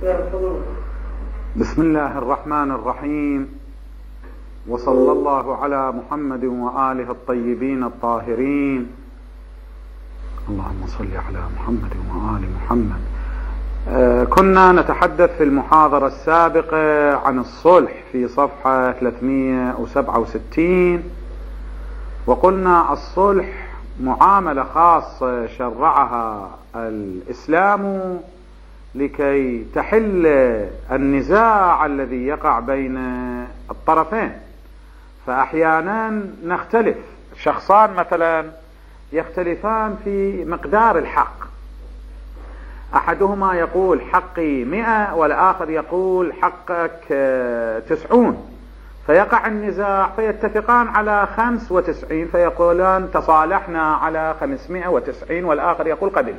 بسم الله الرحمن الرحيم، وصلى الله على محمد وآله الطيبين الطاهرين. اللهم صل على محمد وآل محمد. كنا نتحدث في المحاضرة السابقة عن الصلح في صفحة 367، وقلنا الصلح معاملة خاصة شرعها الإسلام لكي تحل النزاع الذي يقع بين الطرفين. فأحيانا نختلف، شخصان مثلا يختلفان في مقدار الحق، أحدهما يقول حقي 100 والآخر يقول حقك 90، فيقع النزاع فيتفقان على 95، فيقولان تصالحنا على 590 والآخر يقول قبلت.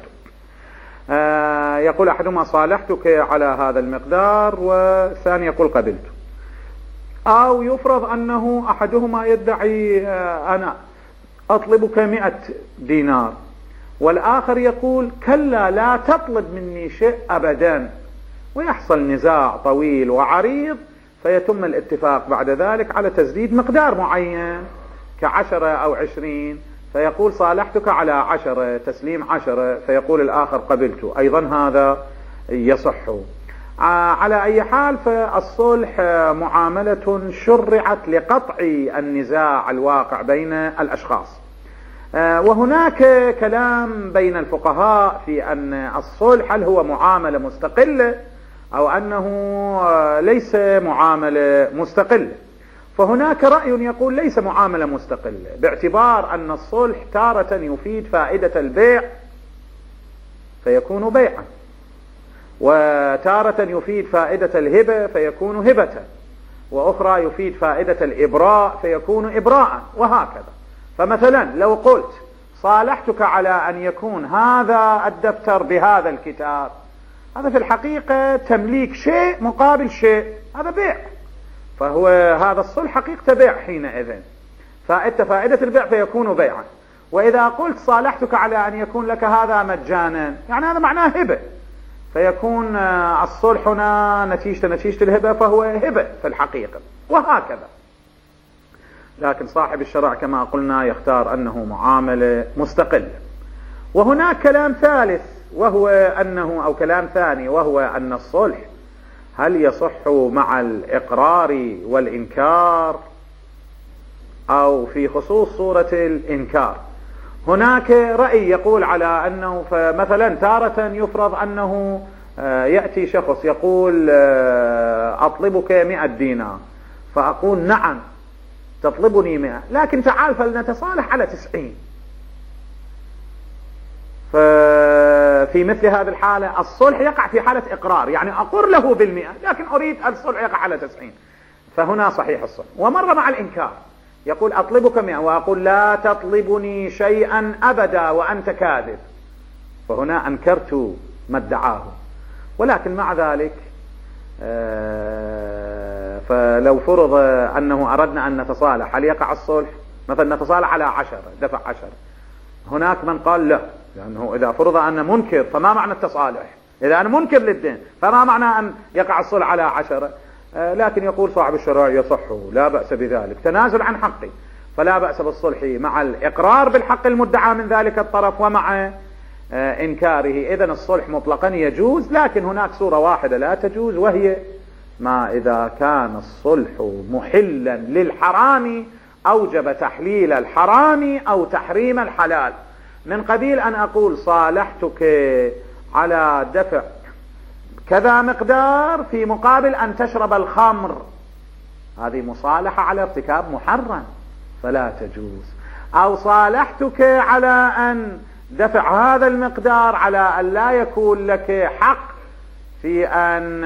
يقول أحدهما صالحتك على هذا المقدار والثاني يقول قبلت. أو يفرض أنه أحدهما يدعي أنا أطلبك 100 دينار والآخر يقول كلا لا تطلب مني شيء أبدا، ويحصل نزاع طويل وعريض، فيتم الاتفاق بعد ذلك على تسديد مقدار معين ك10 أو 20، فيقول صالحتك على 10، تسليم 10، فيقول الآخر قبلت، أيضا هذا يصح. على أي حال، فالصلح معاملة شرعت لقطع النزاع الواقع بين الأشخاص. وهناك كلام بين الفقهاء في أن الصلح هل هو معاملة مستقلة أو أنه ليس معاملة مستقلة. فهناك رأي يقول ليس معاملة مستقلة، باعتبار أن الصلح تارة يفيد فائدة البيع فيكون بيعا، وتارة يفيد فائدة الهبة فيكون هبة، وأخرى يفيد فائدة الإبراء فيكون إبراء، وهكذا. فمثلا لو قلت صالحتك على أن يكون هذا الدفتر بهذا الكتاب، هذا في الحقيقة تمليك شيء مقابل شيء، هذا بيع، فهو هذا الصلح حقيقة بيع حينئذ، فائدة البيع فيكون بيعا. وإذا قلت صالحتك على أن يكون لك هذا مجانا، يعني هذا معناه هبة، فيكون الصلح هنا نتيجة الهبة فهو هبة في الحقيقة، وهكذا. لكن صاحب الشرع كما قلنا يختار أنه معاملة مستقلة. وهناك كلام ثالث وهو أنه، أو كلام ثاني وهو أن الصلح هل يصح مع الإقرار والإنكار أو في خصوص صورة الإنكار. هناك رأي يقول على أنه، فمثلا تارة يفرض أنه يأتي شخص يقول أطلبك 100 دينار، فأقول نعم تطلبني 100، لكن تعال فلنتصالح على 90. ففي مثل هذه الحالة الصلح يقع في حالة إقرار، يعني أقر له 100 لكن أريد الصلح يقع على 90، فهنا صحيح الصلح. ومرة مع الإنكار يقول أطلبك 100 وأقول لا تطلبني شيئا أبدا وأنت كاذب، فهنا أنكرت ما ادعاه. ولكن مع ذلك فلو فرض أنه أردنا أن نتصالح، هل يقع الصلح؟ مثلا نتصالح على 10، دفع 10. هناك من قال لا، لأنه إذا فرض أن منكر فما معنى التصالح؟ إذا أنا منكر للدين فما معنى أن يقع الصلح على 10؟ لكن يقول صاحب الشرع يصح، لا بأس بذلك، تنازل عن حقي، فلا بأس بالصلح مع الإقرار بالحق المدعى من ذلك الطرف ومع إنكاره. إذن الصلح مطلقا يجوز، لكن هناك صورة واحدة لا تجوز، وهي ما إذا كان الصلح محلا للحرام أوجب تحليل الحرام أو تحريم الحلال، من قبيل أن أقول صالحتك على دفع كذا مقدار في مقابل أن تشرب الخمر، هذه مصالحة على ارتكاب محرم فلا تجوز. أو صالحتك على أن دفع هذا المقدار على أن لا يكون لك حق في أن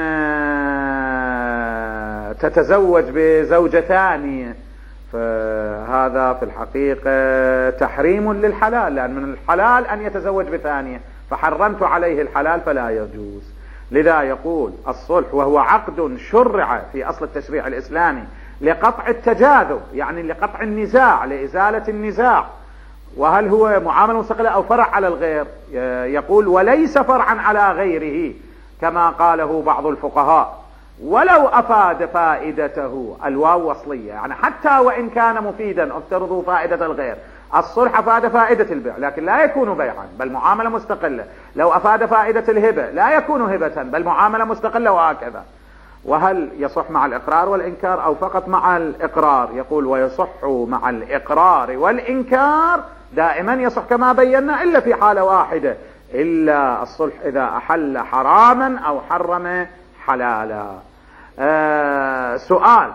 تتزوج بزوجة ثانية، فهذا في الحقيقة تحريم للحلال، لأن من الحلال أن يتزوج بثانية، فحرمت عليه الحلال فلا يجوز. لذا يقول الصلح وهو عقد شرع في أصل التشريع الإسلامي لقطع التجاذب، يعني لقطع النزاع، لإزالة النزاع. وهل هو معاملة مستقلة أو فرع على الغير؟ يقول وليس فرعا على غيره، كما قاله بعض الفقهاء، ولو أفاد فائدته، الواو وصلية، يعني حتى وإن كان مفيدا، افترضوا فائدة الغير، الصلح أفاد فائدة البيع لكن لا يكون بيعا بل معاملة مستقلة، لو أفاد فائدة الهبة لا يكون هبة بل معاملة مستقلة، وهكذا. وهل يصح مع الإقرار والإنكار أو فقط مع الإقرار؟ يقول ويصح مع الإقرار والإنكار، دائما يصح كما بينا، إلا في حالة واحدة، إلا الصلح إذا أحل حراما أو حرم حلالا. سؤال: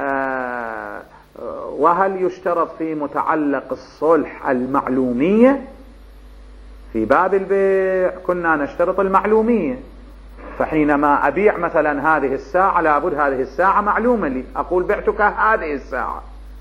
وهل يشترط في متعلق الصلح المعلومية؟ في باب البيع كنا نشترط المعلومية، فحينما أبيع مثلا هذه الساعة لابد هذه الساعة معلومة لي، أقول بعتك هذه الساعة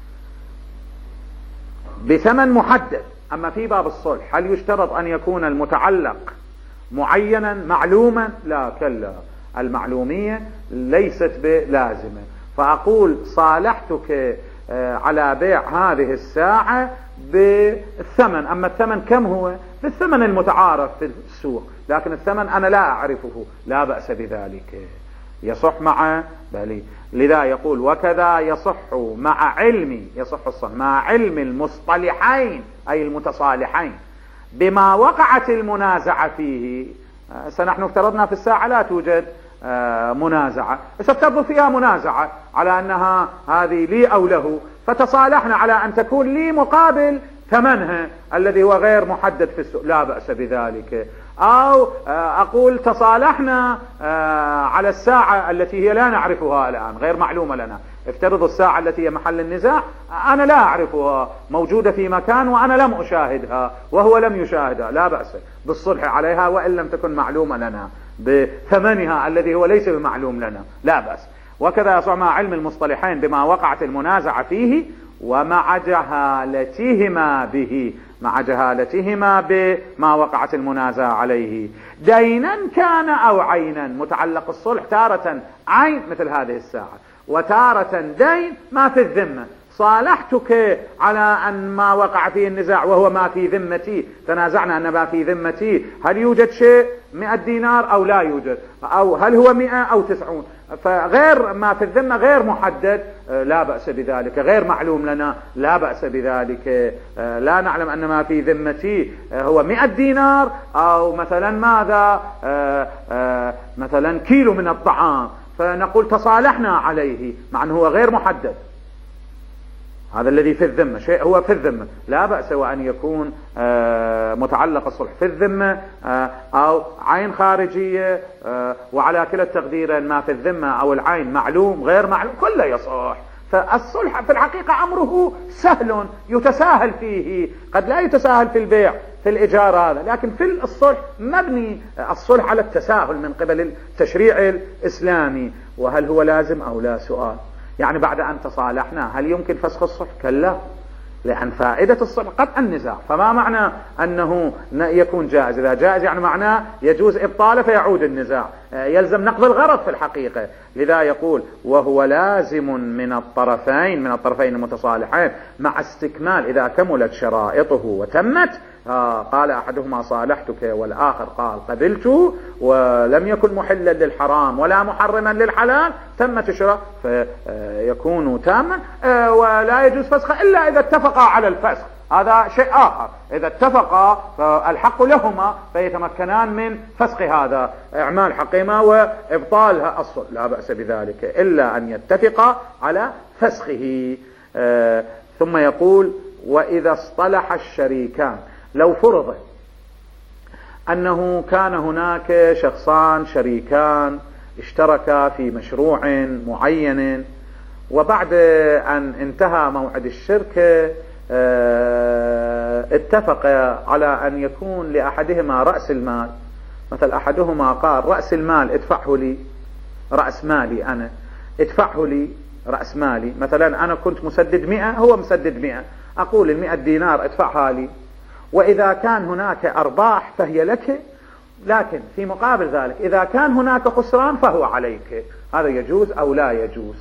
بثمن محدد. أما في باب الصلح هل يشترط أن يكون المتعلق معينا معلوما؟ لا، كلا، المعلومية ليست بلازمة. فأقول صالحتك على بيع هذه الساعة بالثمن، أما الثمن كم هو؟ بالثمن المتعارف في السوق، لكن الثمن أنا لا أعرفه، لا بأس بذلك، يصح مع بلي. لذا يقول وكذا يصح مع علم، يصح الصلح مع علم المصطلحين أي المتصالحين بما وقعت المنازعة فيه. نحن افترضنا في الساعة لا توجد منازعة، ستفضل فيها منازعة على أنها هذه لي أو له، فتصالحنا على أن تكون لي مقابل ثمنها الذي هو غير محدد في السوق، لا بأس بذلك. أو أقول تصالحنا على الساعة التي هي لا نعرفها الآن، غير معلومة لنا، افترض الساعة التي هي محل النزاع أنا لا أعرفها، موجودة في مكان وأنا لم أشاهدها وهو لم يشاهدها، لا بأس بالصلح عليها وإن لم تكن معلومة لنا بثمنها الذي هو ليس بمعلوم لنا، لا بأس. وكذا يصح مع علم المصطلحين بما وقعت المنازعة فيه ومع جهالتهما به، مع جهالتهما بما وقعت المنازعة عليه، دينا كان أو عينا. متعلق الصلح تارة عين مثل هذه الساعة، وتارة دين ما في الذمة. صالحتك على أن ما وقع فيه النزاع وهو ما في ذمتي، تنازعنا أن ما في ذمتي، هل يوجد شيء 100 دينار أو لا يوجد، أو هل هو 100 أو 90، فغير ما في الذمة غير محدد، لا بأس بذلك، غير معلوم لنا، لا بأس بذلك. لا نعلم أن ما في ذمتي هو 100 دينار أو مثلا ماذا، مثلا كيلو من الطعام، فنقول تصالحنا عليه مع أنه هو غير محدد، هذا الذي في الذمة شيء هو في الذمة، لا بأس وأن يكون متعلق الصلح في الذمة أو عين خارجية، وعلى كلا التقديرين ما في الذمة أو العين معلوم غير معلوم كله يصح. فالصلح في الحقيقة أمره سهل يتساهل فيه، قد لا يتساهل في البيع في الإيجار هذا، لكن في الصلح مبني الصلح على التساهل من قبل التشريع الإسلامي. وهل هو لازم أو لا؟ سؤال. يعني بعد أن تصالحنا هل يمكن فسخ الصلح؟ كلا، لأن فائدة الصلح قطع النزاع، فما معنى أنه يكون جائز؟ إذا جائز يعني معناه يجوز إبطاله فيعود النزاع، يلزم نقض الغرض في الحقيقة. لذا يقول وهو لازم من الطرفين المتصالحين مع استكمال، إذا كملت شرائطه وتمت، قال أحدهما صالحتك والآخر قال قبلت، ولم يكن محلا للحرام ولا محرما للحلال، تمت الشراء فيكون تاما، ولا يجوز فسخه إلا إذا اتفقا على الفسخ، هذا شيء آخر. إذا اتفقا فالحق لهما فيتمكنان من فسخ هذا، إعمال حقهما وإبطال الصلح، لا بأس بذلك إلا أن يتفقا على فسخه. ثم يقول وإذا اصطلح الشريكان، لو فرض أنه كان هناك شخصان شريكان اشتركا في مشروع معين، وبعد أن انتهى موعد الشركة اتفق على أن يكون لأحدهما رأس المال، مثل أحدهما قال رأس المال ادفعه لي، رأس مالي أنا ادفعه لي رأس مالي، مثلا أنا كنت مسدد 100 هو مسدد 100، أقول 100 دينار ادفعها لي، وإذا كان هناك أرباح فهي لك، لكن في مقابل ذلك إذا كان هناك خسران فهو عليك. هذا يجوز أو لا يجوز؟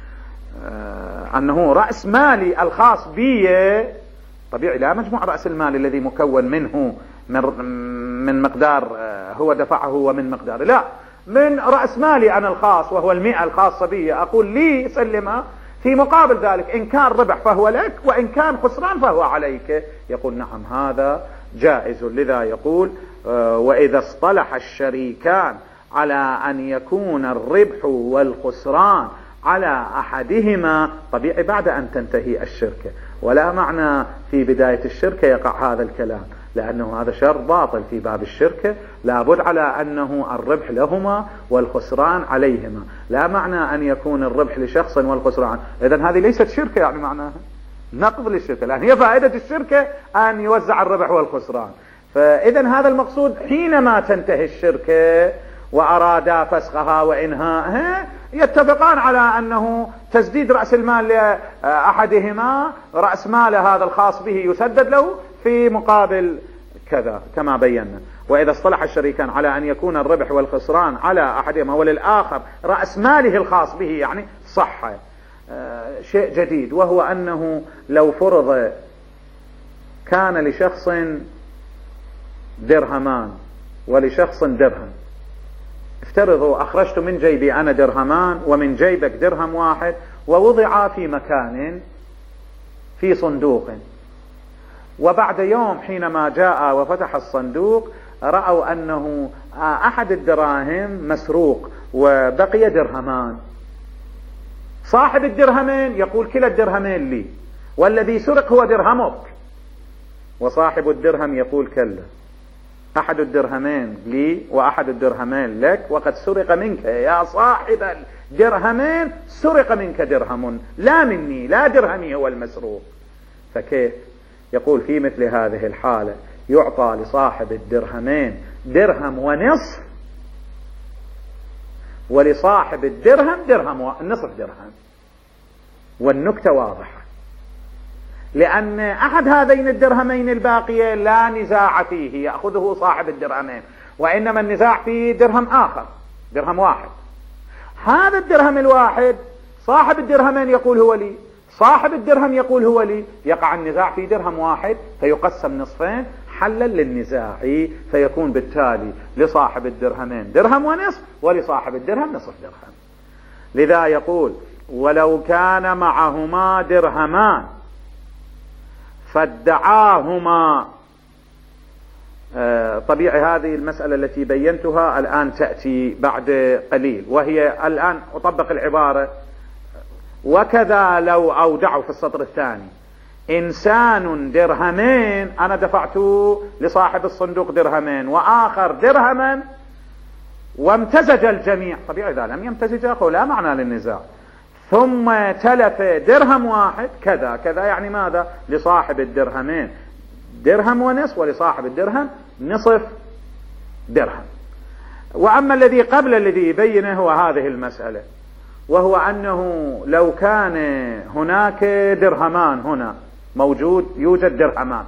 أنه رأس مالي الخاص بي طبيعي لا مجموع رأس المال الذي مكون منه من مقدار هو دفعه ومن مقدار، لا، من رأس مالي أنا الخاص وهو 100 الخاصة بي، أقول لي سلمها، في مقابل ذلك إن كان ربح فهو لك وإن كان خسران فهو عليك. يقول نعم هذا جائز. لذا يقول وإذا اصطلح الشريكان على أن يكون الربح والخسران على أحدهما، طبيعي بعد أن تنتهي الشركة، ولا معنى في بداية الشركة يقع هذا الكلام، لأنه هذا شرط باطل في باب الشركة، لابد على أنه الربح لهما والخسران عليهما، لا معنى أن يكون الربح لشخص والخسران. إذن هذه ليست شركة، يعني معناها نقض للشركة، لأن هي فائدة الشركة أن يوزع الربح والخسران. فإذن هذا المقصود حينما تنتهي الشركة وأرادا فسخها وإنهاءها يتفقان على أنه تسديد رأس المال لأحدهما، رأس مال هذا الخاص به يسدد له في مقابل كذا كما بينا. وإذا اصطلح الشريكان على أن يكون الربح والخسران على أحدهما وللآخر رأس ماله الخاص به، يعني صح شيء جديد، وهو أنه لو فرض كان لشخص درهمان ولشخص درهم، افترضوا أخرجت من جيبي أنا درهمان ومن جيبك درهم واحد ووضع في مكان في صندوق، وبعد يوم حينما جاء وفتح الصندوق رأوا أنه أحد الدراهم مسروق وبقي درهمان. صاحب الدرهمين يقول كلا الدرهمين لي، والذي سرق هو درهمك، وصاحب الدرهم يقول كلا، أحد الدرهمين لي وأحد الدرهمين لك، وقد سرق منك يا صاحب الدرهمين، سرق منك درهم لا مني، لا درهمي هو المسروق. فكيف؟ يقول في مثل هذه الحالة يعطى لصاحب الدرهمين درهم ونصف، ولصاحب الدرهم درهم ونصف درهم. والنكتة واضحة، لأن أحد هذين الدرهمين الباقية لا نزاع فيه يأخذه صاحب الدرهمين، وإنما النزاع في درهم آخر، درهم واحد. هذا الدرهم الواحد صاحب الدرهمين يقول هو لي، صاحب الدرهم يقول هو لي، يقع النزاع في درهم واحد فيقسم نصفين حلا للنزاع، فيكون بالتالي لصاحب الدرهمين درهم ونصف ولصاحب الدرهم نصف درهم. لذا يقول ولو كان معهما درهمان فادعاهما، طبيعي هذه المسألة التي بينتها الآن تأتي بعد قليل، وهي الآن أطبق العبارة وكذا لو أودعوا في السطر الثاني إنسان درهمين، أنا دفعت لصاحب الصندوق درهمين وآخر درهما وامتزج الجميع، طبيعي إذا لم يمتزج أخو لا معنى للنزاع، ثم تلف درهم واحد كذا كذا، يعني ماذا؟ لصاحب الدرهمين درهم ونصف ولصاحب الدرهم نصف درهم. وأما الذي قبل الذي يبينه هو هذه المسألة، وهو أنه لو كان هناك درهمان، هنا يوجد درهمان،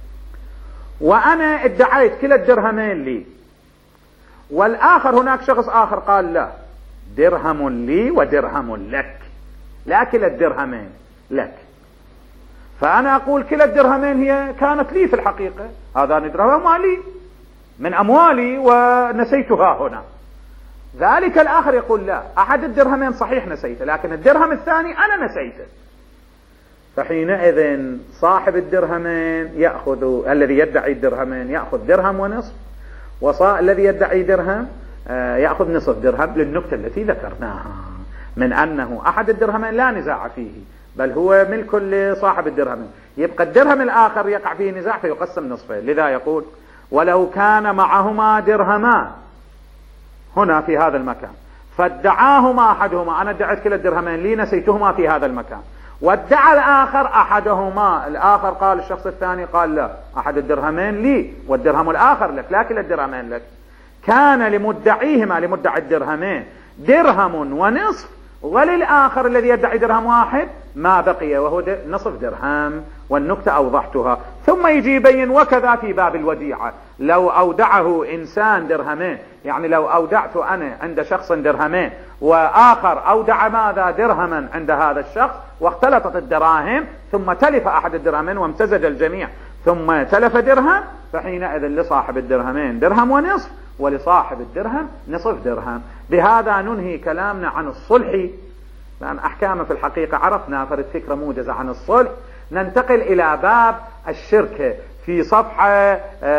وأنا ادعيت كلا الدرهمين لي، والآخر هناك شخص آخر قال لا، درهم لي ودرهم لك، لا كلا الدرهمين لك، فأنا أقول كلا الدرهمين هي كانت لي في الحقيقة، هذان درهم مالي من أموالي ونسيتها هنا. ذلك الآخر يقول لا، أحد الدرهمين صحيح نسيته، لكن الدرهم الثاني أنا نسيته. فحينئذ صاحب الدرهمين يأخذ، الذي يدعي الدرهمين يأخذ درهم ونصف، والذي يدعي درهم يأخذ نصف درهم، للنكتة التي ذكرناها من أنه أحد الدرهمين لا نزاع فيه بل هو ملك لصاحب الدرهمين، يبقى الدرهم الآخر يقع فيه نزاع فيقسم نصفين. لذا يقول ولو كان معهما درهمان هنا في هذا المكان فادعاهما أحدهما، أنا ادعيت كلا الدرهمين لي نسيتهما في هذا المكان، وادعى الآخر أحدهما، الآخر قال الشخص الثاني قال لا، أحد الدرهمين لي والدرهم الآخر لك، لا كلا الدرهمين لك، كان لمدعيهما لمدعي الدرهمين درهم ونصف، وللآخر الذي يدعي درهم واحد ما بقي وهو نصف درهم. والنكتة أوضحتها. ثم يجي يبين وكذا في باب الوديعة، لو أودعه إنسان درهمين، يعني لو أودعت أنا عند شخص درهمين وآخر أودع ماذا درهما عند هذا الشخص، واختلطت الدراهم ثم تلف أحد الدرهمين وامتزج الجميع ثم تلف درهم، فحينئذ لصاحب الدرهمين درهم ونصف ولصاحب الدرهم نصف درهم. بهذا ننهي كلامنا عن الصلح، لأن أحكامه في الحقيقة عرفنا، فرد فكرة موجزة عن الصلح. ننتقل إلى باب الشركة في صفحة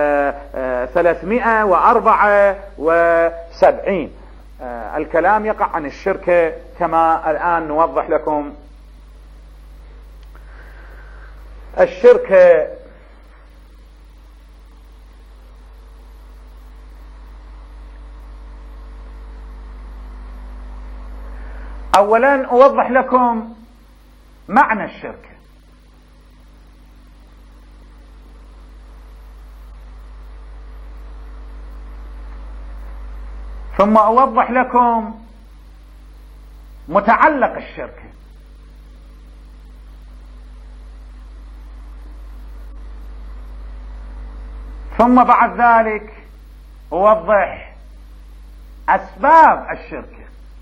374. الكلام يقع عن الشركة كما الآن نوضح لكم. الشركة أولا أوضح لكم معنى الشركة، ثم أوضح لكم متعلق الشركة، ثم بعد ذلك أوضح أسباب الشركة.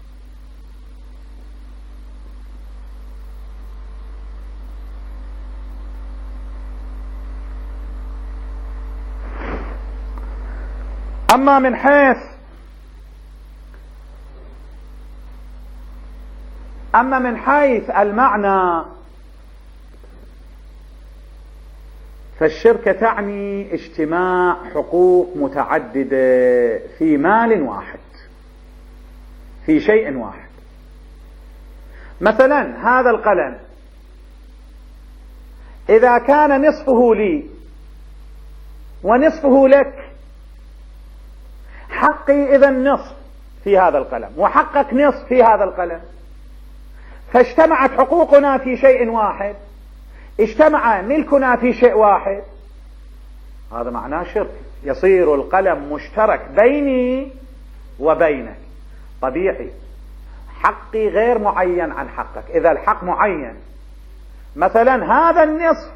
أما من حيث المعنى، فالشركة تعني اجتماع حقوق متعددة في مال واحد، في شيء واحد. مثلا هذا القلم إذا كان نصفه لي ونصفه لك، حقي إذا نصف في هذا القلم وحقك نصف في هذا القلم، فاجتمعت حقوقنا في شيء واحد، اجتمع ملكنا في شيء واحد. هذا معناه شرك، يصير القلم مشترك بيني وبينك. طبيعي حقي غير معين عن حقك. إذا الحق معين، مثلا هذا النصف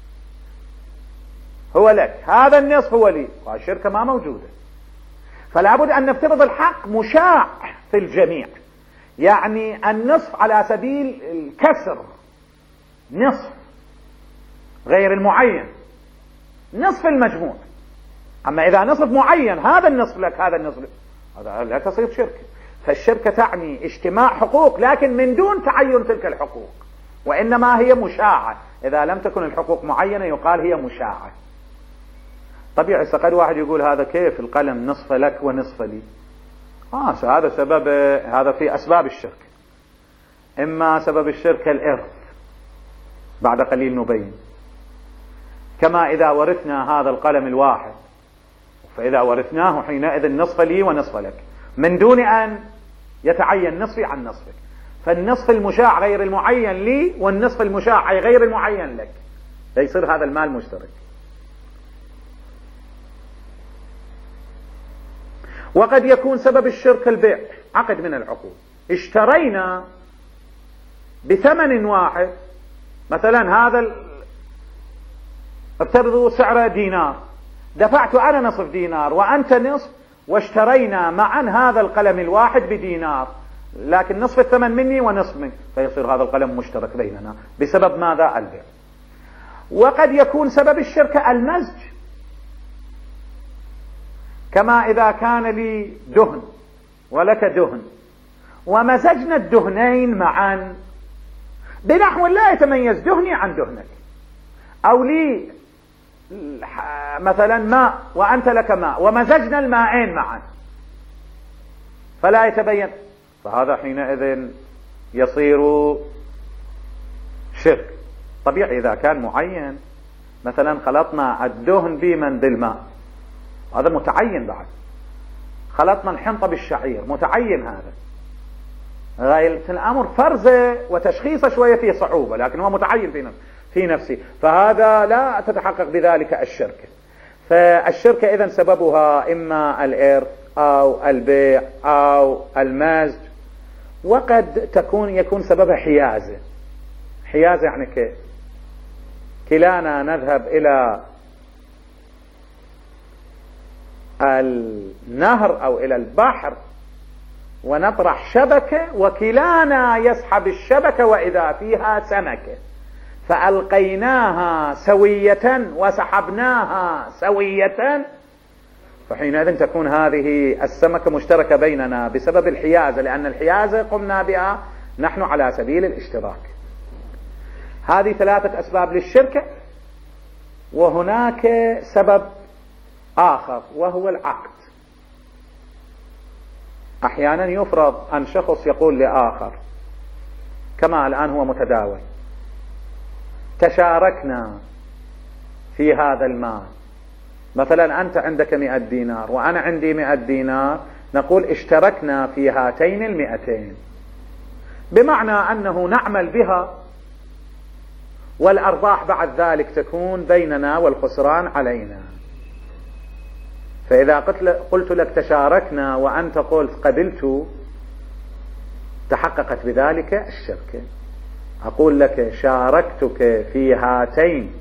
هو لك، هذا النصف هو لي، والشركة ما موجودة. فلا بد أن نفترض الحق مشاع في الجميع، يعني النصف على سبيل الكسر، نصف غير المعين، نصف المجموع. أما إذا نصف معين، هذا النصف لك هذا النصف لك، هذا لا تصير شركة. فالشركة تعني اجتماع حقوق لكن من دون تعين تلك الحقوق، وإنما هي مشاعة. إذا لم تكن الحقوق معينة يقال هي مشاعة. طبيعي قد واحد يقول هذا كيف القلم نصف لك ونصف لي؟ هذا سبب، هذا في أسباب الشركة. إما سبب الشركة الإرث، بعد قليل نبين، كما إذا ورثنا هذا القلم الواحد، فإذا ورثناه حينئذ نصف لي ونصف لك، من دون أن يتعين نصفي عن نصفك. فالنصف المشاع غير المعين لي، والنصف المشاع غير المعين لك، فيصير هذا المال مشترك. وقد يكون سبب الشركة البيع، عقد من العقود، اشترينا بثمن واحد، مثلا هذا افترضوا سعره دينار، دفعت أنا نصف دينار وأنت نصف، واشترينا معا هذا القلم الواحد بدينار، لكن نصف الثمن مني ونصف منك، فيصير هذا القلم مشترك بيننا بسبب ماذا؟ البيع. وقد يكون سبب الشركة المزج، كما إذا كان لي دهن ولك دهن، ومزجنا الدهنين معا بنحو لا يتميز دهني عن دهنك، أو لي مثلا ماء وأنت لك ماء، ومزجنا الماءين معا فلا يتبين، فهذا حينئذ يصير شرك. طبيعي إذا كان معين، مثلا خلطنا الدهن بمن بالماء، هذا متعين. بعد خلطنا الحنطة بالشعير، متعين. هذا غاية الأمر فرزه وتشخيصه شوية فيه صعوبة، لكن هو متعين في نفسه، فهذا لا تتحقق بذلك الشركة. فالشركة إذن سببها إما الإرث أو البيع أو المزج، وقد يكون سببها حيازة. حيازة يعني كيف؟ كلانا نذهب إلى النهر أو إلى البحر ونطرح شبكة، وكلانا يسحب الشبكة وإذا فيها سمكة، فألقيناها سوية وسحبناها سوية، فحينئذ تكون هذه السمكة مشتركة بيننا بسبب الحيازة، لأن الحيازة قمنا بها نحن على سبيل الاشتراك. هذه 3 أسباب للشركة. وهناك سبب آخر وهو العقد. أحيانا يفرض أن شخص يقول لآخر كما الآن هو متداول: تشاركنا في هذا المال، مثلا أنت عندك 100 دينار وأنا عندي 100 دينار، نقول اشتركنا في هاتين 200، بمعنى أنه نعمل بها والأرباح بعد ذلك تكون بيننا والخسران علينا. فإذا قلت لك تشاركنا وأنت قلت قبلت، تحققت بذلك الشركة. أقول لك شاركتك في هاتين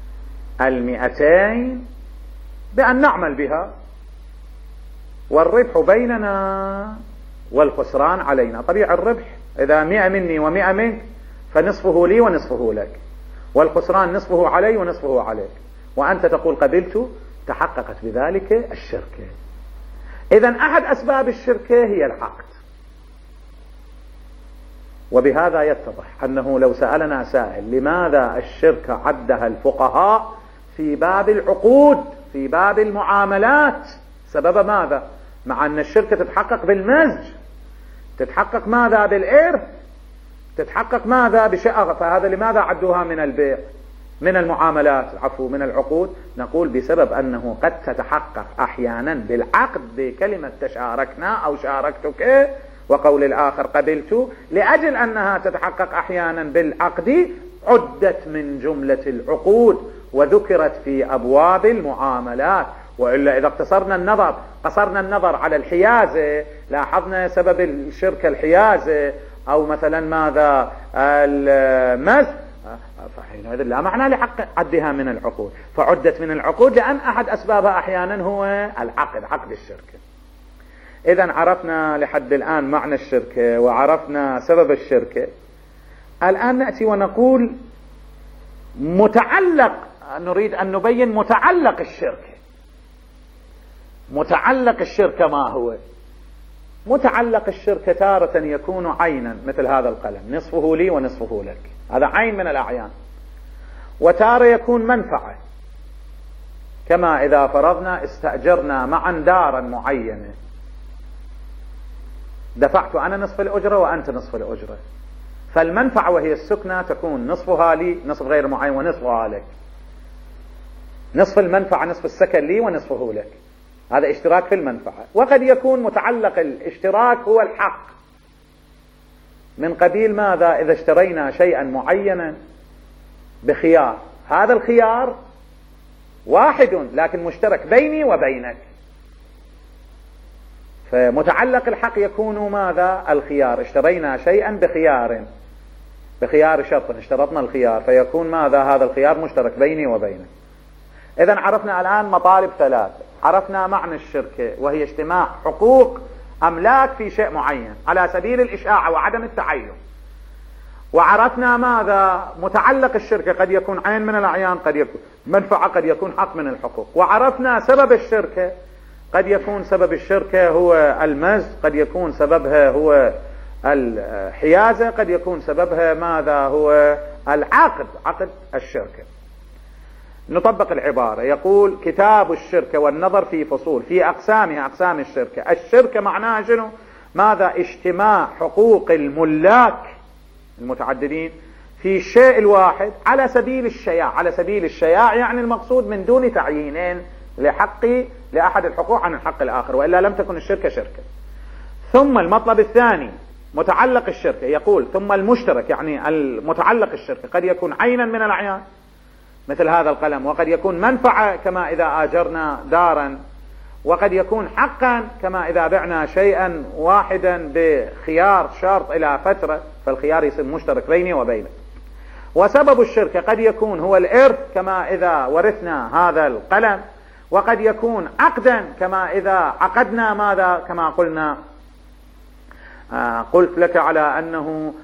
200 بأن نعمل بها والربح بيننا والخسران علينا. طبيعي الربح إذا 100 مني و100 منك فنصفه لي ونصفه لك، والخسران نصفه علي ونصفه عليك، وأنت تقول قبلت، تحققت بذلك الشركة. إذن أحد أسباب الشركة هي العقد. وبهذا يتضح أنه لو سألنا سائل لماذا الشركة عدها الفقهاء في باب العقود، في باب المعاملات، سبب ماذا؟ مع أن الشركة تتحقق بالمزج، تتحقق ماذا؟ بالإرث، تتحقق ماذا؟ بشيء، فهذا لماذا عدوها من البيع، من المعاملات، عفوا من العقود؟ نقول بسبب أنه قد تتحقق أحيانا بالعقد بكلمة تشاركنا أو شاركتك، وقول الآخر قبلت، لأجل أنها تتحقق أحيانا بالعقد عدت من جملة العقود وذكرت في أبواب المعاملات. وإلا إذا قصرنا النظر على الحيازة، لاحظنا سبب الشركة الحيازة أو مثلا ماذا المز، فحينئذ لا معنى لحق عدها من العقود، فعدت من العقود لأن أحد أسبابها أحيانا هو العقد، عقد الشركة. إذن عرفنا لحد الآن معنى الشركة وعرفنا سبب الشركة. الآن نأتي ونقول نريد أن نبين متعلق الشركة. متعلق الشركة ما هو؟ متعلق الشركة تارة يكون عينا مثل هذا القلم، نصفه لي ونصفه لك، هذا عين من الأعيان. وتارة يكون منفعة، كما إذا فرضنا استأجرنا معا دارا معينة، دفعت أنا نصف الأجرة وأنت نصف الأجرة، فالمنفعة وهي السكنة تكون نصفها لي، نصف غير معين، ونصفها لك. نصف المنفعة، نصف السكن لي ونصفه لك، هذا اشتراك في المنفعة. وقد يكون متعلق الاشتراك هو الحق، من قبيل ماذا؟ إذا اشترينا شيئا معينا بخيار، هذا الخيار واحد لكن مشترك بيني وبينك، فمتعلق الحق يكون ماذا؟ الخيار. اشترينا شيئا بخيار شرط، اشترطنا الخيار، فيكون ماذا؟ هذا الخيار مشترك بيني وبينك. إذن عرفنا الآن مطالب 3. عرفنا معنى الشركة وهي اجتماع حقوق أملاك في شيء معين على سبيل الإشاعة وعدم التعين. وعرفنا ماذا؟ متعلق الشركة قد يكون عين من الأعيان، قد يكون منفعة، قد يكون حق من الحقوق. وعرفنا سبب الشركة، قد يكون سبب الشركة هو المزج، قد يكون سببها هو الحيازة، قد يكون سببها ماذا؟ هو العقد، عقد الشركة. نطبق العبارة. يقول كتاب الشركة والنظر في فصول في أقسامها، أقسام الشركة. الشركة معناها شنو؟ ماذا؟ اجتماع حقوق الملاك المتعددين في الشيء الواحد على سبيل الشياع. على سبيل الشياع يعني المقصود من دون تعيين لأحد الحقوق عن الحق الآخر، وإلا لم تكن الشركة شركة. ثم المطلب الثاني متعلق الشركة، يقول ثم المشترك، يعني المتعلق الشركة قد يكون عينا من الأعيان مثل هذا القلم، وقد يكون منفعة كما إذا آجرنا دارا، وقد يكون حقا كما إذا بعنا شيئا واحدا بخيار شرط إلى فترة، فالخيار يصير مشترك بيني وبينك. وسبب الشركة قد يكون هو الإرث كما إذا ورثنا هذا القلم، وقد يكون عقدا كما إذا عقدنا ماذا؟ كما قلنا قلت لك على أنه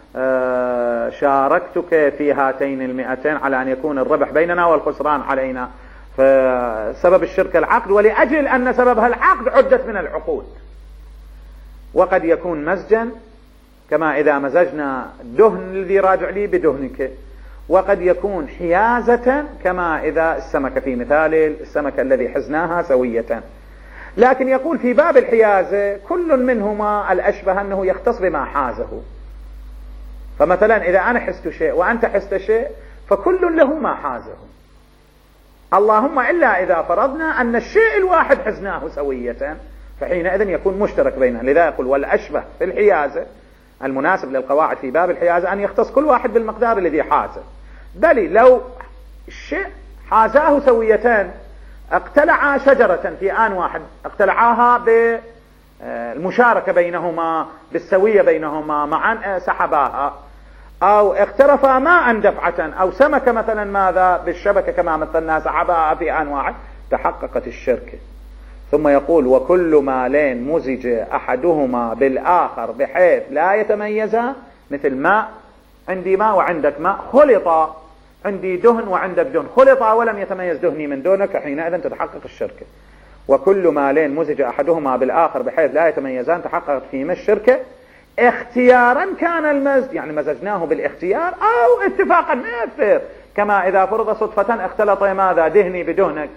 شاركتك في هاتين 200 على أن يكون الربح بيننا والخسران علينا، فسبب الشرك العقد، ولأجل أن سببها العقد عدت من العقود. وقد يكون مزجا كما إذا مزجنا دهن الذي راجع لي بدهنك، وقد يكون حيازة كما إذا السمكة في مثال السمكة الذي حزناها سوية. لكن يقول في باب الحيازة كل منهما الأشبه أنه يختص بما حازه. فمثلا إذا أنا حست شيء وأنت حست شيء فكل له ما حازه، اللهم إلا إذا فرضنا أن الشيء الواحد حزناه سوية، فحينئذ يكون مشترك بيننا. لذا يقول والأشبه في الحيازة، المناسب للقواعد في باب الحيازة أن يختص كل واحد بالمقدار الذي حازه. بل لو الشيء حازاه سويتان، اقتلعا شجرة في آن واحد، اقتلعاها بالمشاركة بينهما، بالسوية بينهما، معا سحباها، أو اقترفا ماء دفعة، أو سمكة مثلا ماذا بالشبكة كما مثلنا سحباها في آن واحد، تحققت الشركة. ثم يقول وكل مالين مزج أحدهما بالآخر بحيث لا يتميزا، مثل ماء، عندي ماء وعندك ماء، خلطا، عندي دهن وعندك دهن، خلطا ولم يتميز دهني من دونك، حينئذ تتحقق الشركة. وكل مالين مزج أحدهما بالآخر بحيث لا يتميزان، تحققت فيهما الشركة اختيارا كان المزج، يعني مزجناه بالاختيار، أو اتفاقا ما يأثر، كما إذا فرض صدفة اختلط ماذا دهني بدهنك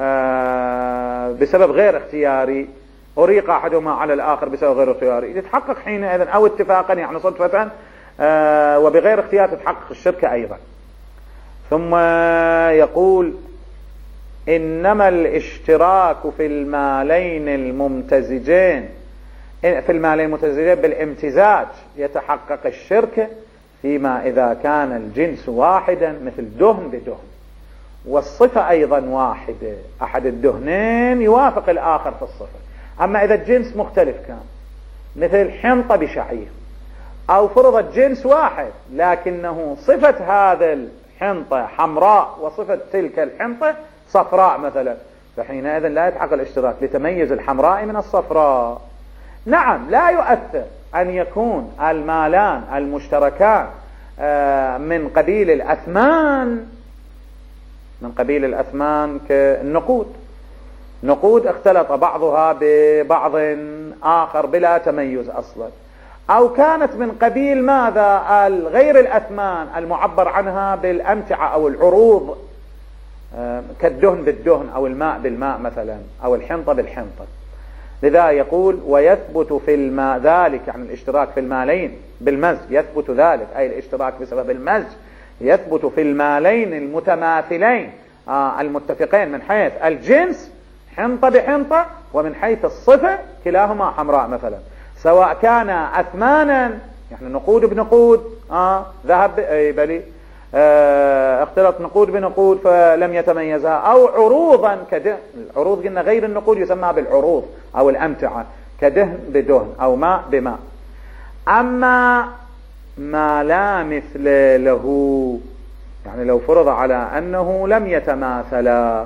بسبب غير اختياري، أريق أحدهما على الآخر بسبب غير اختياري، يتحقق حينئذ، أو اتفاقا يعني صدفة وبغير اختيار تتحقق الشركة أيضا. ثم يقول إنما الاشتراك في المالين الممتزجين، في المالين الممتزجين بالامتزاج يتحقق الشركة فيما إذا كان الجنس واحدا، مثل دهن بدهن، والصفة أيضا واحدة، أحد الدهنين يوافق الآخر في الصفة. أما إذا الجنس مختلف كان، مثل حنطة بشعير، أو فرض الجنس واحد لكنه صفة هذا الحنطة حمراء وصفة تلك الحنطة صفراء مثلا، فحينئذ لا يتحقق الاشتراك لتميز الحمراء من الصفراء. نعم لا يؤثر أن يكون المالان المشتركان من قبيل الأثمان، من قبيل الأثمان كالنقود، نقود اختلط بعضها ببعض آخر بلا تميز أصلا، أو كانت من قبيل ماذا غير الأثمان المعبر عنها بالأمتعة أو العروض، كالدهن بالدهن أو الماء بالماء مثلا، أو الحنطة بالحنطة. لذا يقول ويثبت في الماء ذلك، يعني الاشتراك في المالين بالمزج يثبت ذلك، أي الاشتراك بسبب المزج يثبت في المالين المتماثلين المتفقين من حيث الجنس حنطة بحنطة، ومن حيث الصفة كلاهما حمراء مثلا، سواء كان أثمانا يعني نقود بنقود، ذهب بلي اختلط نقود بنقود فلم يتميزها، أو عروضا كدهن، العروض قلنا غير النقود يسمى بالعروض أو الأمتعة، كدهن بدهن أو ماء بماء. أما ما لا مثل له، يعني لو فرض على أنه لم يتماثلا،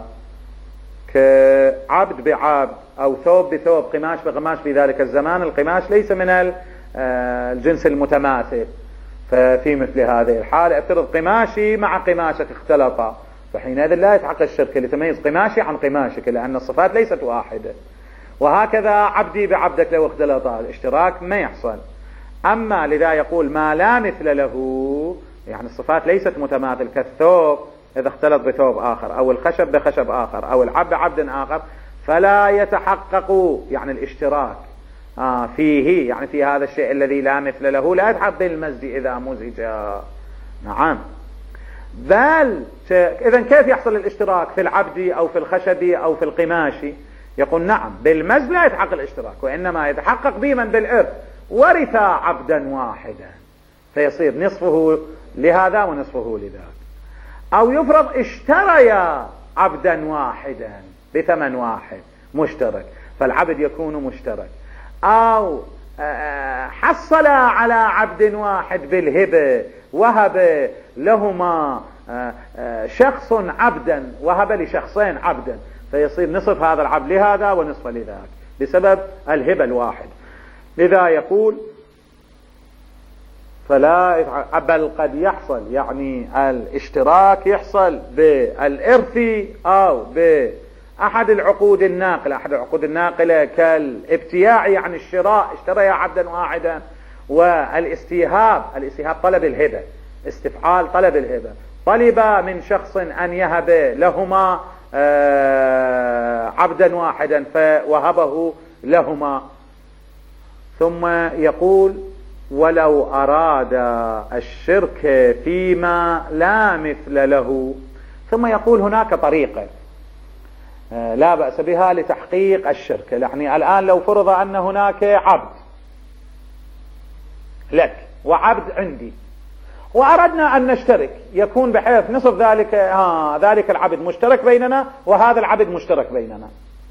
كعبد بعبد أو ثوب بثوب، قماش بقماش، في ذلك الزمان القماش ليس من الجنس المتماثل، ففي مثل هذه الحالة افترض قماشي مع قماشك اختلطا، فحينئذ لا يتحقق الشركة لتميز قماشي عن قماشك، لأن الصفات ليست واحدة. وهكذا عبدي بعبدك لو اختلطا، الاشتراك ما يحصل. أما لذا يقول ما لا مثل له، يعني الصفات ليست متماثل، كالثوب إذا اختلط بثوب آخر، أو الخشب بخشب آخر، أو العبد بعبد آخر، فلا يتحقق يعني الاشتراك فيه، يعني في هذا الشيء الذي لا مثل له، لا يتحقق بالمزج إذا مزج. نعم. بل إذا كيف يحصل الاشتراك في العبد أو في الخشب أو في القماش؟ يقول نعم بالمزج لا يتحقق الاشتراك، وإنما يتحقق بمن بالإرث، ورث عبدا واحدا فيصير نصفه لهذا ونصفه لذاك، أو يفرض اشتريا عبدا واحدا بثمن واحد مشترك، فالعبد يكون مشترك، أو حصل على عبد واحد بالهبة، وهب لهما شخص عبدا، وهب لشخصين عبدا، فيصير نصف هذا العبد لهذا ونصف لذاك بسبب الهبة الواحد. لذا يقول فلا بل قد يحصل يعني الاشتراك يحصل بالإرث أو بأحد العقود الناقلة. أحد العقود الناقلة كالابتياع يعني الشراء، اشتري عبدا واحدا، والاستيهاب، الاستيهاب طلب الهبة، استفعال طلب الهبة، طلب من شخص أن يهب لهما عبدا واحدا فوهبه لهما. ثم يقول ولو أراد الشرك فيما لا مثل له. ثم يقول هناك طريقة لا بأس بها لتحقيق الشرك. يعني الآن لو فرض أن هناك عبد لك وعبد عندي، وأردنا أن نشترك، يكون بحيث نصف ذلك العبد مشترك بيننا وهذا العبد مشترك بيننا.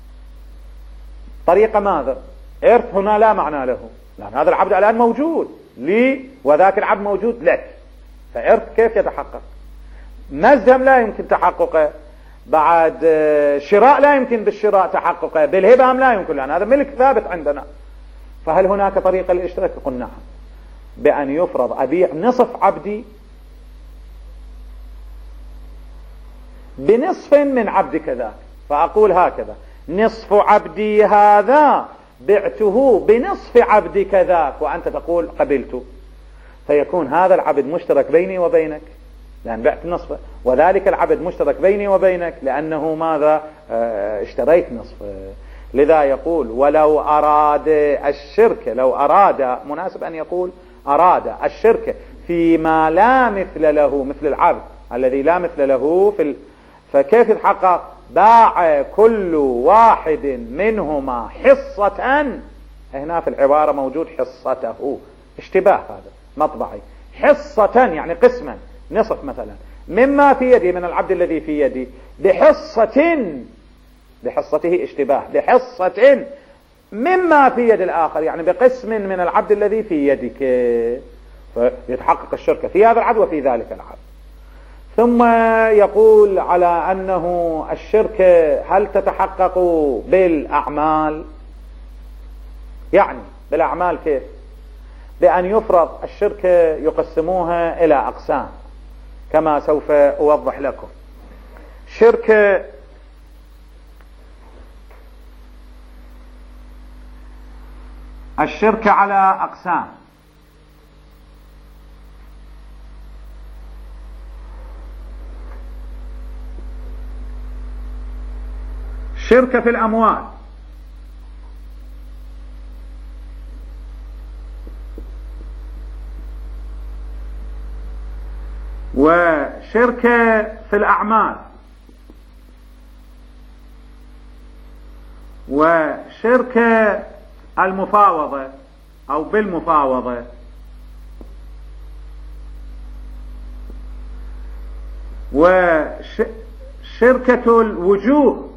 طريقة ماذا؟ إرث هنا لا معنى له، لأن هذا العبد الآن موجود لي وذاك العبد موجود لك، فإرث كيف يتحقق؟ مزهم لا يمكن تحققه، بعد شراء لا يمكن بالشراء تحققه، بالهبة لا يمكن، لأن هذا ملك ثابت عندنا. فهل هناك طريقة للاشتراك؟ يقول نعم، بأن يفرض أبيع نصف عبدي بنصف من عبد كذاك، فأقول هكذا: نصف عبدي هذا بعته بنصف عبد كذاك، وأنت تقول قبلت، فيكون هذا العبد مشترك بيني وبينك لأن بعت نصفه، وذلك العبد مشترك بيني وبينك لأنه ماذا؟ اشتريت نصفه. لذا يقول ولو أراد الشرك، لو أراد، مناسب أن يقول أراد الشرك فيما لا مثل له، مثل العبد الذي لا مثل له فكيف يتحقق؟ باع كل واحد منهما حصة، هنا في العبارة موجود حصته، اشتباه هذا مطبعي، حصة يعني قسما، نصف مثلا مما في يدي من العبد الذي في يدي بحصته اشتباه، بحصة مما في يد الآخر يعني بقسم من العبد الذي في يدك، فيتحقق الشرك في هذا العبد وفي ذلك العبد. ثم يقول على أنه الشرك هل تتحقق بالأعمال؟ يعني بالأعمال كيف؟ بأن يفرض الشرك يقسموها إلى أقسام كما سوف أوضح لكم. الشرك على أقسام: شرك في الأموال، وشرك في الأعمال، وشرك المفاوضة أو بالمفاوضة، وشركة الوجوه.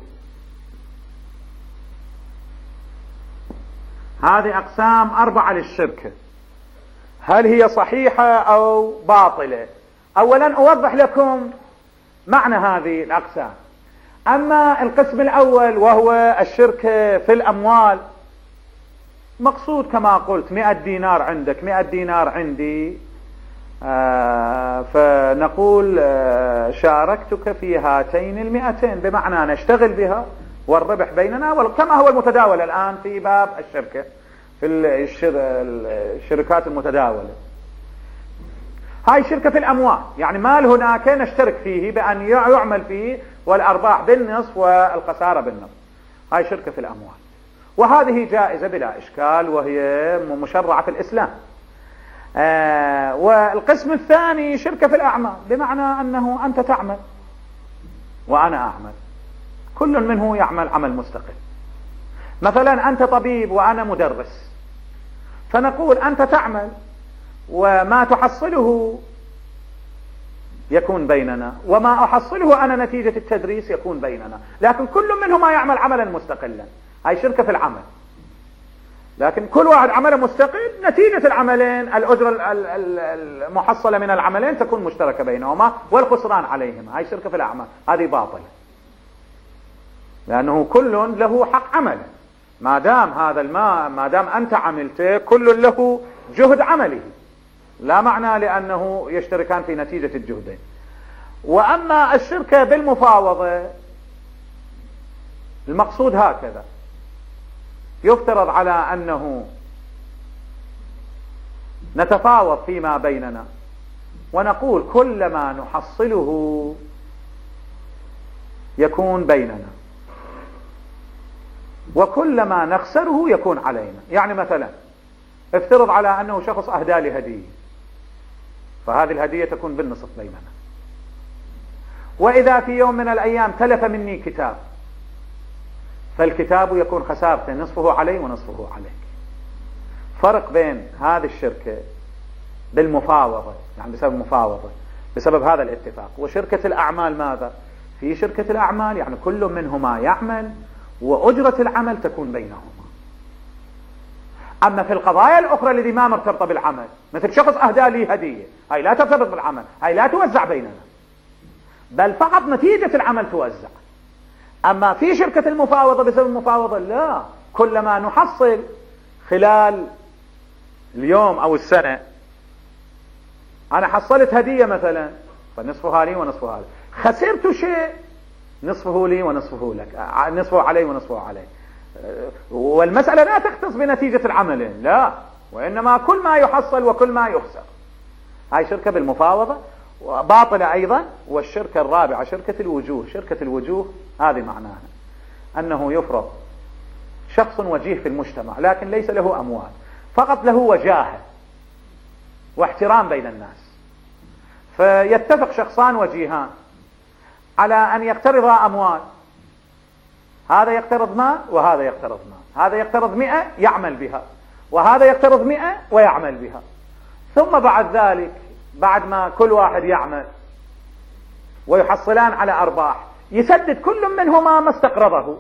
هذه أقسام 4 للشركة. هل هي صحيحة أو باطلة؟ أولا أوضح لكم معنى هذه الأقسام. أما القسم الأول وهو الشرك في الأموال، مقصود كما قلت 100 دينار عندك، 100 دينار عندي، فنقول شاركتك في هاتين 200، بمعنى نشتغل بها والربح بيننا، كما هو المتداول الآن في باب الشركة في الشركات المتداولة. هاي شركة في الأموال، يعني مال هناك نشترك فيه بأن يعمل فيه والأرباح بالنصف والخسارة بالنصف. هاي شركة في الأموال، وهذه جائزة بلا إشكال وهي مشرعة في الإسلام. والقسم الثاني شركة في الأعمال، بمعنى أنه أنت تعمل وأنا أعمل، كل منه يعمل عمل مستقل. مثلا أنت طبيب وأنا مدرس، فنقول أنت تعمل وما تحصله يكون بيننا، وما أحصله أنا نتيجة التدريس يكون بيننا، لكن كل منهما يعمل عملا مستقلا. هاي شركة في العمل، لكن كل واحد عمله مستقل، نتيجة العملين الأجرة المحصلة من العملين تكون مشتركة بينهما والخسران عليهما. هاي شركة في الأعمال، هذه باطلة، لأنه كل له حق عمل. ما دام أنت عملت، كل له جهد عمله، لا معنى لأنه يشتركان في نتيجة الجهدين. وأما الشركة بالمفاوضة المقصود هكذا: يفترض على أنه نتفاوض فيما بيننا ونقول كل ما نحصله يكون بيننا وكل ما نخسره يكون علينا. يعني مثلا افترض على أنه شخص أهدى لي هدية، فهذه الهدية تكون بالنصف بيننا. وإذا في يوم من الأيام تلف مني كتاب، فالكتاب يكون خسارته نصفه علي ونصفه عليك. فرق بين هذه الشركة بالمفاوضة، يعني بسبب المفاوضة، بسبب هذا الاتفاق، وشركة الأعمال ماذا؟ في شركة الأعمال يعني كل منهما يعمل وأجرة العمل تكون بينهما. أما في القضايا الأخرى التي ما مرتبطة بالعمل، مثل شخص أهدى لي هدية، هاي لا ترتبط بالعمل، هاي لا توزع بيننا، بل فقط نتيجة العمل توزع. أما في شركة المفاوضة بسبب المفاوضة لا، كل ما نحصل خلال اليوم أو السنة، أنا حصلت هدية مثلا فنصفها لي ونصفها لك، خسرت شيء نصفه لي ونصفه لك، نصفه علي ونصفه علي. والمسألة لا تختص بنتيجة العمل، لا، وإنما كل ما يحصل وكل ما يخسر. هاي شركة بالمفاوضة باطلة أيضا. والشركة الرابعة شركة الوجوه. شركة الوجوه هذه معناها أنه يفرض شخص وجيه في المجتمع لكن ليس له أموال، فقط له وجاهة واحترام بين الناس، فيتفق شخصان وجيهان على أن يقترضا أموال، هذا يقترض مال وهذا يقترض مال، هذا يقترض 100 يعمل بها وهذا يقترض 100 ويعمل بها. ثم بعد ذلك بعد ما كل واحد يعمل ويحصلان على أرباح، يسدد كل منهما ما استقرضه.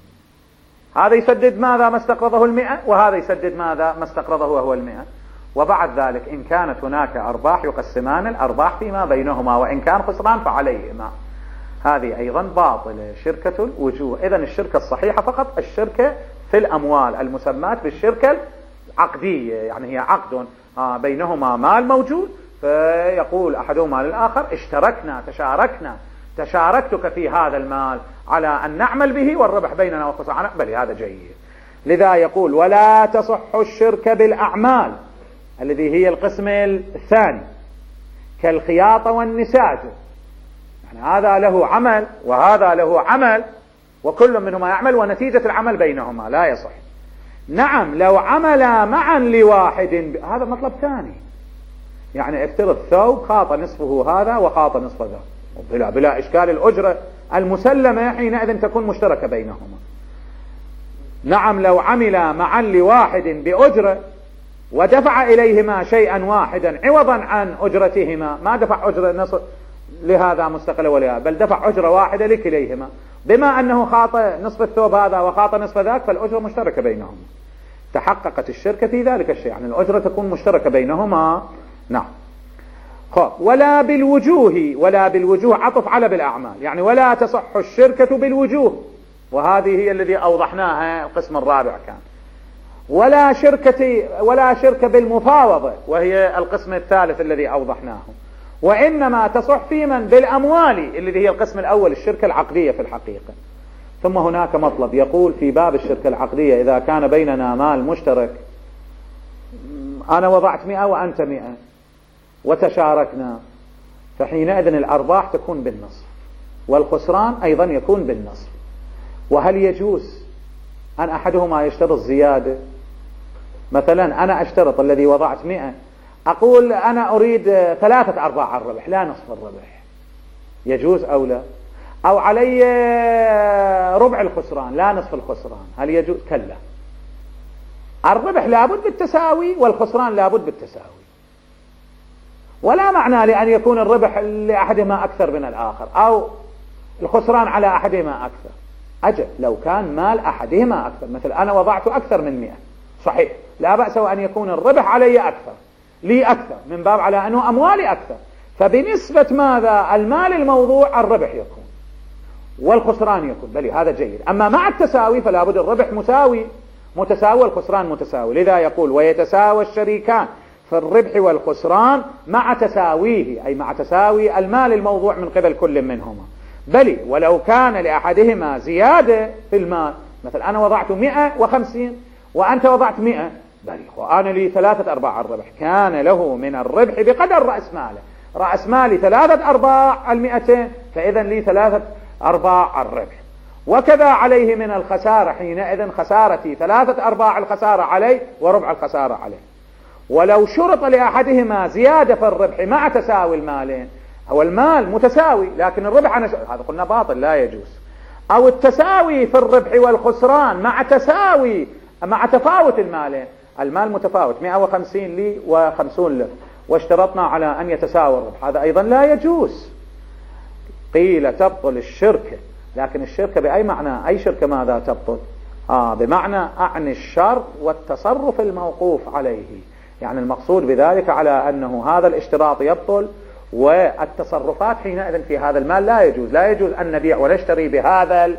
هذا يسدد ماذا؟ ما استقرضه 100، وهذا يسدد ماذا؟ ما استقرضه وهو 100. وبعد ذلك إن كانت هناك أرباح يقسمان الأرباح فيما بينهما، وإن كان خسران فعليهما. هذه أيضا باطلة شركة الوجوه. إذن الشركة الصحيحة فقط الشركة في الأموال المسماة بالشركة العقدية، يعني هي عقد بينهما مال موجود، فيقول أحدهما للآخر اشتركنا تشاركنا، تشاركتك في هذا المال على أن نعمل به والربح بيننا وخسرنا، بل هذا جيد. لذا يقول ولا تصح الشركة بالأعمال الذي هي القسم الثاني كالخياطة والنساج، يعني هذا له عمل وهذا له عمل وكل منهما يعمل ونتيجة العمل بينهما لا يصح. نعم لو عملا معا لواحد، هذا مطلب ثاني، يعني افترض ثوب خاط نصفه هذا وخاط نصف ذا، بلا إشكال الأجرة المسلمة حينئذ تكون مشتركة بينهما. نعم لو عملا معا لواحد بأجرة ودفع إليهما شيئا واحدا عوضا عن أجرتهما، ما دفع أجرة نصف لهذا مستقل ولا، بل دفع أجرة واحدة لكليهما، بما أنه خاط نصف الثوب هذا وخاط نصف ذاك فالأجرة مشتركة بينهما، تحققت الشركة في ذلك الشيء، يعني الأجرة تكون مشتركة بينهما. نعم. ولا بالوجوه، ولا بالوجوه عطف على بالأعمال، يعني ولا تصح الشركة بالوجوه، وهذه هي الذي أوضحناها القسم الرابع كان. ولا شركة بالمفاوضة، وهي القسم الثالث الذي أوضحناه. وإنما تصح في من بالأموال الذي هي القسم الأول الشركة العقدية في الحقيقة. ثم هناك مطلب يقول في باب الشركة العقدية إذا كان بيننا مال مشترك، أنا وضعت 100 وأنت 100 وتشاركنا، فحينئذ الأرباح تكون بالنصف والخسران أيضا يكون بالنصف. وهل يجوز أن أحدهما يشترط زيادة؟ مثلا أنا أشترط الذي وضعت 100 أقول أنا أريد 3/4 الربح لا نصف الربح، يجوز أو لا؟ أو علي ربع الخسران لا نصف الخسران، هل يجوز؟ كلا، الربح لابد بالتساوي والخسران لابد بالتساوي، ولا معنى لأن يكون الربح لأحدهما أكثر من الآخر أو الخسران على أحدهما أكثر. أجل لو كان مال أحدهما أكثر، مثل أنا وضعت أكثر من 100 صحيح، لا بأس وأن يكون الربح علي أكثر لي أكثر من باب على أنه أموالي أكثر، فبنسبة ماذا المال الموضوع الربح يكون والخسران يكون، بل هذا جيد. أما مع التساوي فلا بد الربح متساوي والخسران متساوي. لذا يقول ويتساوى الشريكان في الربح والخسران مع تساويه، أي مع تساوي المال الموضوع من قبل كل منهما. بل ولو كان لأحدهما زيادة في المال، مثل أنا وضعت 150 وأنت وضعت 100، بل وأنا لي 3/4 الربح، كان له من الربح بقدر رأس ماله، رأس مالي 3/4 ال200، فإذا لي 3/4 الربح. وكذا عليه من الخسارة، حينئذ خسارتي 3/4 الخسارة علي وربع الخسارة عليه. ولو شرط لأحدهما زيادة في الربح مع تساوي المالين، هو المال متساوي لكن الربح هذا قلنا باطل لا يجوز، أو التساوي في الربح والخسران مع تفاوت المالين، المال متفاوت 150 لي و50 لك، واشترطنا على أن يتساوي الربح، هذا أيضا لا يجوز. قيل تبطل الشركة، لكن الشركة بأي معنى؟ أي شركة ماذا تبطل؟ بمعنى أعني الشرط والتصرف الموقوف عليه، يعني المقصود بذلك على أنه هذا الاشتراط يبطل، والتصرفات حينئذ في هذا المال لا يجوز، لا يجوز أن نبيع ونشتري بهذا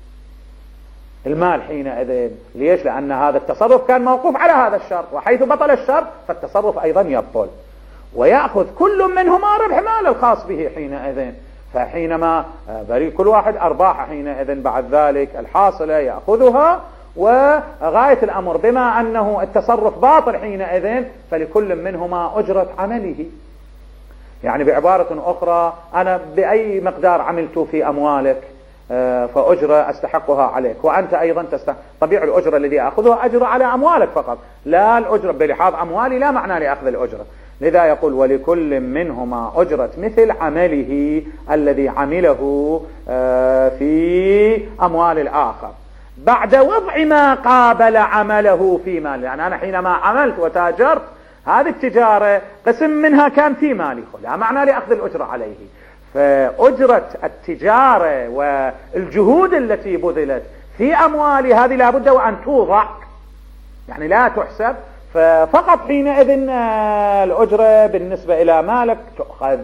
المال حينئذ. ليش؟ لأن هذا التصرف كان موقوف على هذا الشرط، وحيث بطل الشرط فالتصرف أيضا يبطل، ويأخذ كل منهما ربح مال الخاص به حينئذ. فحينما بريء كل واحد أرباح حينئذ بعد ذلك الحاصلة يأخذها، وغاية الأمر بما أنه التصرف باطل حينئذ فلكل منهما أجرة عمله. يعني بعبارة أخرى، أنا بأي مقدار عملت في أموالك فأجرة أستحقها عليك، وأنت أيضا تستحق. طبيعي الأجرة الذي أخذها أجر على أموالك فقط، لا الأجرة بلحاظ أموالي لا معنى لأخذ الأجرة. لذا يقول ولكل منهما أجرة مثل عمله الذي عمله في أموال الآخر بعد وضع ما قابل عمله في مال. يعني أنا حينما عملت وتاجرت، هذه التجارة قسم منها كان في مالي، لا معنى لأخذ الأجرة عليه. فأجرة التجارة والجهود التي بذلت في أموالي هذه لابد وأن توضع، يعني لا تحسب، ففقط حينئذ الأجرة بالنسبة إلى مالك تؤخذ.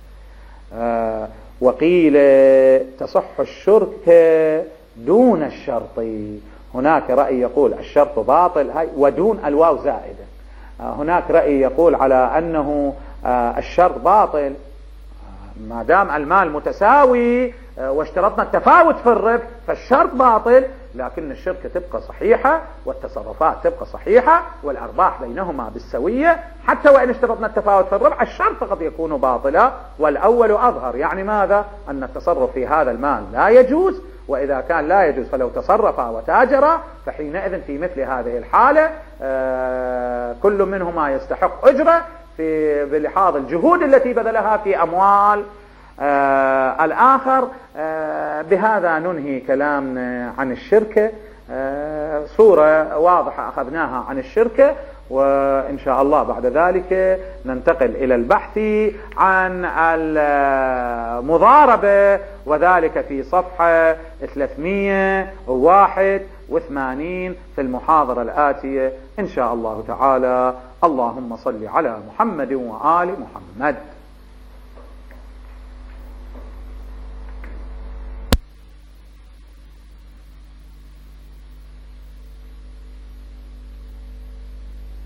وقيل تصح الشركة دون الشرط. هناك رأي يقول الشرط باطل، هاي ودون الواو زائدة. هناك رأي يقول على أنه الشرط باطل ما دام المال متساوي واشترطنا التفاوت في الربح، فالشرط باطل، لكن الشركة تبقى صحيحة والتصرفات تبقى صحيحة والأرباح بينهما بالسوية. حتى وإن اشترطنا التفاوت في الربح الشرط قد يكون باطلا، والأول أظهر. يعني ماذا؟ أن التصرف في هذا المال لا يجوز، وإذا كان لا يجوز فلو تصرف وتاجر فحينئذ في مثل هذه الحالة كل منهما يستحق أجرة بلحاظ الجهود التي بذلها في أموال الآخر. بهذا ننهي كلامنا عن الشركة. صورة واضحة أخذناها عن الشركة، وإن شاء الله بعدذلك ننتقل إلى البحث عن المضاربة، وذلك في صفحة 381 في المحاضرة الآتية إن شاء الله تعالى. اللهم صل على محمد وآل محمد.